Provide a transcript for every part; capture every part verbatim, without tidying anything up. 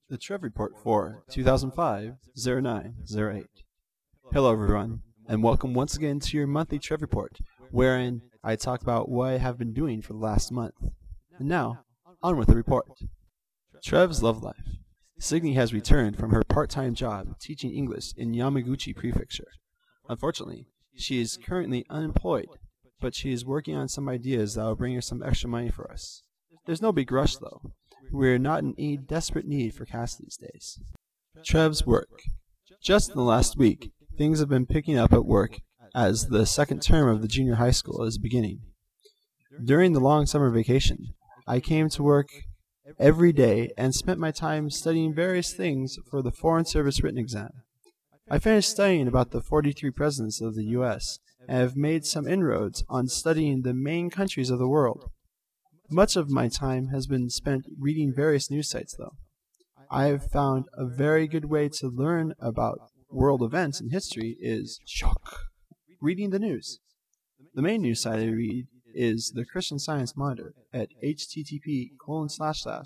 The Trev Report for two thousand five oh nine oh eight. Hello everyone, and welcome once again to your monthly Trev Report, wherein I talk about what I have been doing for the last month. And now, on with the report. Trev's love life. Signy has returned from her part-time job teaching English in Yamaguchi Prefecture. Unfortunately, she is currently unemployed, but she is working on some ideas that will bring her some extra money for us. There's no big rush though. We're not in any desperate need for cash these days. Trev's work. Just in the last week, things have been picking up at work as the second term of the junior high school is beginning. During the long summer vacation, I came to work every day and spent my time studying various things for the Foreign Service written exam. I finished studying about the forty-three presidents of the U S and have made some inroads on studying the main countries of the world. Much of my time has been spent reading various news sites, though. I have found a very good way to learn about world events and history is shock, reading the news. The main news site I read is the Christian Science Monitor at http colon slash slash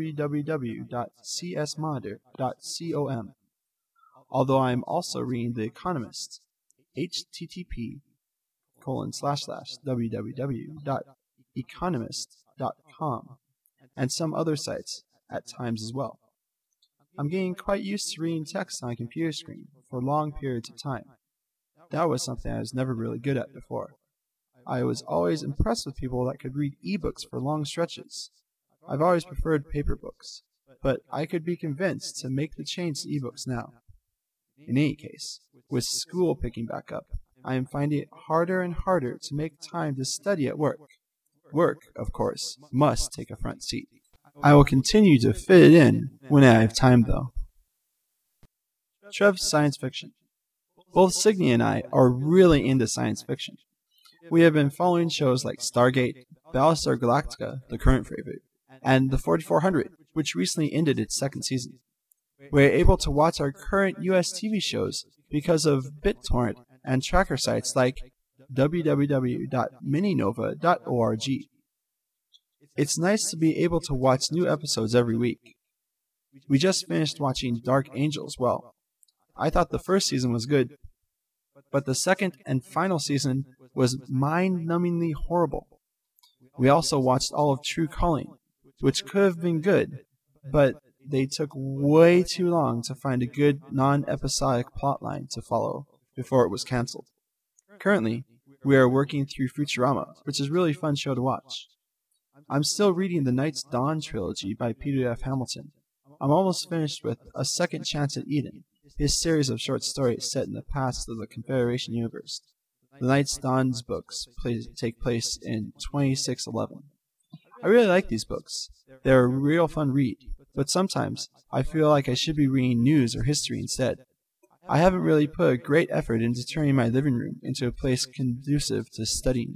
www dot csmonitor dot com. Although I am also reading The Economist, http colon slash slash www dot economist dot com, and some other sites at times as well. I'm getting quite used to reading text on a computer screen for long periods of time. That was something I was never really good at before. I was always impressed with people that could read ebooks for long stretches. I've always preferred paper books, but I could be convinced to make the change to ebooks now. In any case, with school picking back up, I am finding it harder and harder to make time to study at work. Work, of course, must take a front seat. I will continue to fit it in when I have time, though. Trev's science fiction. Both Signy and I are really into science fiction. We have been following shows like Stargate, Battlestar Galactica, the current favorite, and the forty-four hundred, which recently ended its second season. We are able to watch our current U S T V shows because of BitTorrent and tracker sites like w w w dot mininova dot org. It's nice to be able to watch new episodes every week. We just finished watching Dark Angel as well. I thought the first season was good, but the second and final season was mind-numbingly horrible. We also watched all of True Calling, which could have been good, but they took way too long to find a good non-episodic plotline to follow before it was cancelled. Currently, we are working through Futurama, which is a really fun show to watch. I'm still reading the Night's Dawn trilogy by Peter F. Hamilton. I'm almost finished with A Second Chance at Eden, his series of short stories set in the past of the Confederation universe. The Night's Dawn's books play, take place in twenty-six eleven. I really like these books. They're a real fun read, but sometimes I feel like I should be reading news or history instead. I haven't really put a great effort into turning my living room into a place conducive to studying.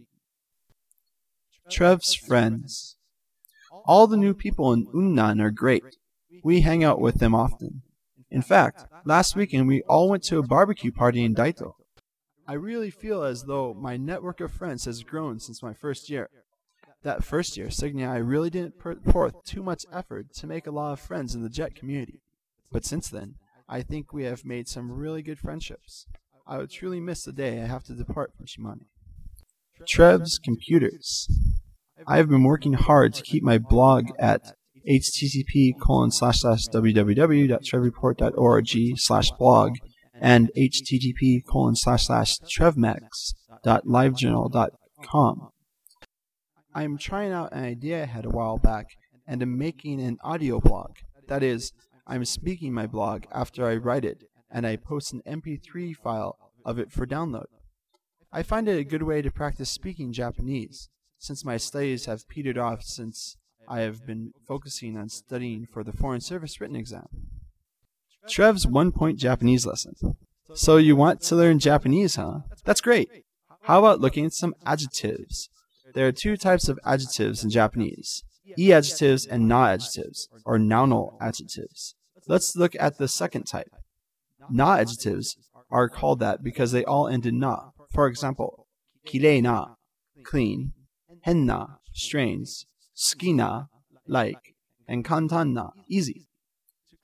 Trev's friends. All the new people in Unnan are great. We hang out with them often. In fact, last weekend we all went to a barbecue party in Daito. I really feel as though my network of friends has grown since my first year. That first year, Signy and I really didn't put forth too much effort to make a lot of friends in the Jet community. But since then, I think we have made some really good friendships. I would truly miss the day I have to depart from Shimane. Trev's computers. I have been working hard to keep my blog at http colon slash slash www dot trevreport dot org slash blog and http colon slash slash trevmax dot livejournal dot com. I am trying out an idea I had a while back and am making an audio blog. That is, I'm speaking my blog after I write it, and I post an M P three file of it for download. I find it a good way to practice speaking Japanese, since my studies have petered off since I have been focusing on studying for the Foreign Service written exam. Trev's one-point Japanese lesson. So you want to learn Japanese, huh? That's great. How about looking at some adjectives? There are two types of adjectives in Japanese, e-adjectives and na-adjectives, or nounal adjectives. Let's look at the second type. Na-adjectives are called that because they all end in na. For example, kirei na, clean, hen na, strange, suki na, like, and kantan na, easy.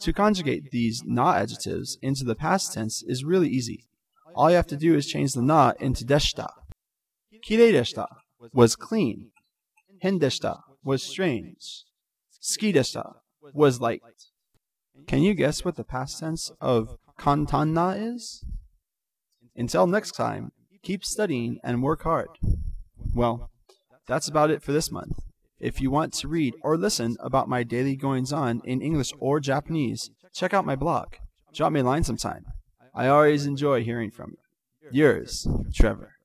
To conjugate these na adjectives into the past tense is really easy. All you have to do is change the na into deshita. Kirei deshita was clean. Hen deshita was strange. Suki deshita was liked. Can you guess what the past tense of kantan na is? Until next time, keep studying and work hard. Well, that's about it for this month. If you want to read or listen about my daily goings-on in English or Japanese, check out my blog. Drop me a line sometime. I always enjoy hearing from you. Yours, Trevor.